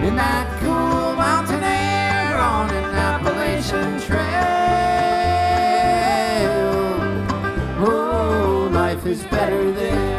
in that cool mountain air on an Appalachian trail. Oh, life is better there.